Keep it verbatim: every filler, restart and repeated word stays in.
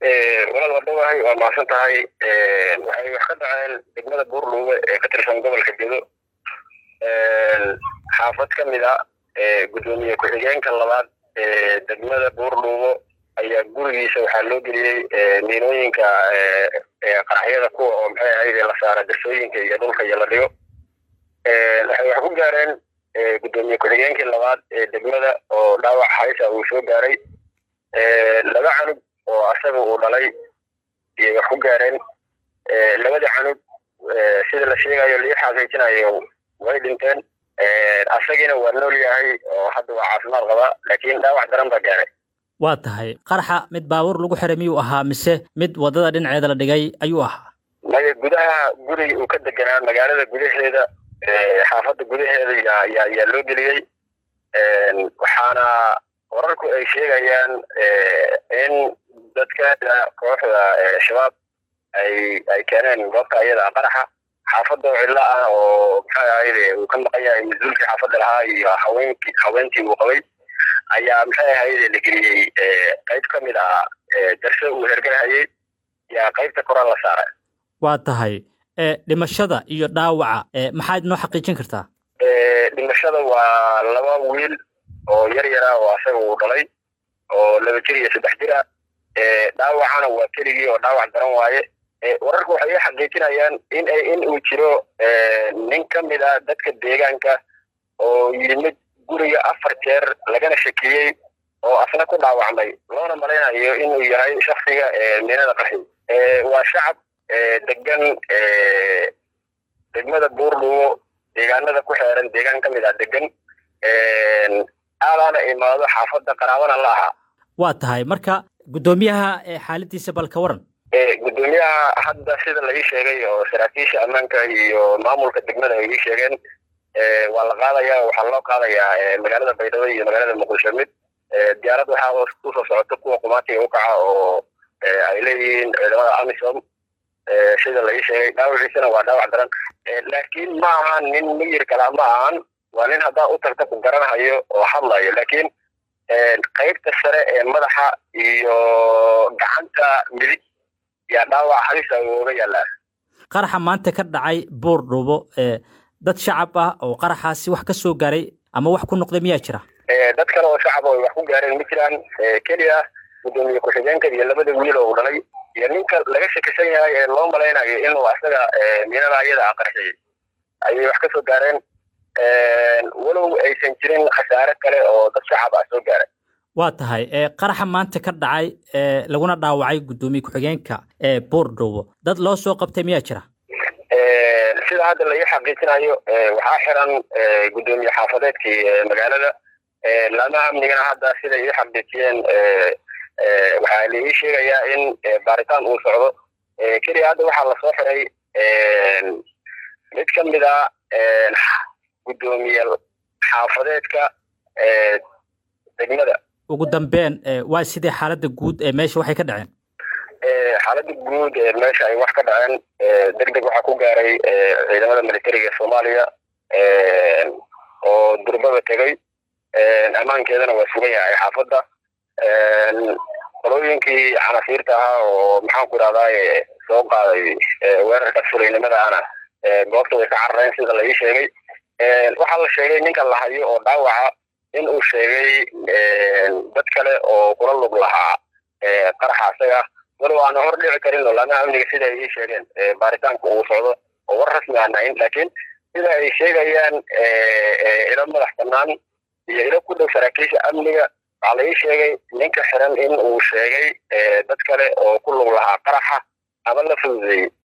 walaal wadhawahay waa mahadsan tahay waxay wax ka dhaceen degmada Buurluube ee ka tirsan gobolka Gedo xaafad ka mid ah gudoomiye ku-xigeenka labaad ee degmada Buurluube ayaa gurigiisa waxaa loo geliyay miinooyinka qaraxyada kuwa oo maxay ahayd la saara dasooyinka iyo dhulka iyo la dhigo waxay wax ku gaareen gudoomiye ku-xigeenka labaad ee degmada oo dhaawac haysa uu soo gaaray laba canug oo asaga uu dhalay iyo wax ku gaareen labada canug sida la sheegayo la xaqiijinayo way dhinteen asagina waa nool yahay oo hadda waa caafimaad qaba laakiin dhaawac daran baa gaaray waa tahay qaraxa mid baabuur lagu xiray miyuu ahaa mise mid wadada dhinaceeda la dhigay ayuu ahaa maya gudaha guriga uu ka deganaa magaalada gudaheeda xaafadda gudaheeda yaa yaa loo geliyey waxaana wararku ay sheegayaan in dadka kooxda shabaab ay ay keeneen goobta iyada qaraxa xaafadda cilla ah oo maxay ahayd uu ka maqan yahay mas'uulkii xaafadda lahaa iyo haweenkii haweentii uu qabay ayaa maxay ahayd la geliyey qayb ka mid ah darso uu hergalahayay yaa qaybta koraan la saaray waa tahay dhimashada iyo dhaawaca maxaad noo xaqiijin kartaa dhimashada waa laba wiil oo yar yar ah oo asaga uu dhalay oo laba jir iyo saddex jir ah dhaawacana waa keligii oo dhaawac daran waaye wararku waxay xaqiijinayaan in ay in uu jiro nin ka mid ah dadka deegaanka oo yimid guriga afar jeer lagana shakiyey oo asna ku dhaawacmay loona malaynayo inuu yahay shakhsiga miinada qaxi waa shacab degan degmada Buurluube deegaanada ku xeeran deegaan ka mid ah degan aadana imaado xaafadda qaraabana la aha waa tahay marka gudoomiyaha xaaladiisa bal ka waran gudoomiyaha hadda sida la ii sheegay oo saraakiisha ammaanka iyo maamulka degmada ay ii sheegeen waa la qaadayaa waxaa loo qaadayaa magaalada Baydhabo iyo magaalada Muqdisho mid diyaarad waxaa ku soo socota kuwa qumaatiga u kaca oo ay leeyihiin ciidamada AMISOM sida la ii sheegay dhaawaciisana waa dhaawac daran laakiin ma ahan nin miyir kala ma ahan waa nin haddaa u tagta ku garanayo oo hadlayo laakiin qaybta sare ee madaxa iyo gacanta midig yaa dhaawac halis ah uga yaalaa qaraxa maanta ka dhacay Buurluube dad shacab ah oo qaraxaasi wax ka soo gaaray ama wax ku noqday miyaa jira dad kale oo shacab oo wax ku gaareen ma jiraan kaliya gudoomiye ku-xigeenka iyo labada wiil oo dhalay iyo ninka laga shakisan yahay ee loo malaynayo inuu asaga miinada iyada qarxiyay ayay wax ka soo gaareen walow aysan jirin khasaare kale oo dad shacab ah soo gaaray waa tahay qaraxa maanta ka dhacay laguna dhaawacay gudoomiye ku-xigeenka ee Buurluube dad loo soo qabtay miyaa jira sida hadda la ii xaqiijinayo waxaa xiran gudoomiye xaafadeedkii magaalada laamaha amnigana hadda sida ii xaqiijiyeen waxaa la ii sheegayaa in baaritaan uu socdo keliya hadda waxaa lasoo xiray mid ka mid ah gudoomiye xaafadeedka degmada ugu dambeyn waa sidee xaaladda guud ee meesha waxay ka dhaceen xaaladda guud ee meesha ay wax ka dhaceen degdeg waxaa ku gaaray ciidamada militariga Soomaaliya oo durbaba tegay ammaankeedana waa sugan yahay xaafadda qolooyinkii xanafiirta ahaa oo maxaan ku idhahdaa soo qaaday weerarka fulaynimada ana goobta way ka carareen sida la ii sheegay waxaa la sheegay ninka la hayo oo dhaawaca in uu sheegay dad kale oo kula lug lahaa qaraxa asaga walow aan hor dhici karin oo laamaha amniga sida ay ii sheegeen baaritaanka uu socdo oo war rasmi aan ahayn laakiin sida ay sheegayaan ilo madax bannaan iyo ilo ku dhow saraakiisha amniga waxaa la ii sheegay ninka xiran in uu sheegay dad kale oo ku lug lahaa qaraxa ama la fududeeyey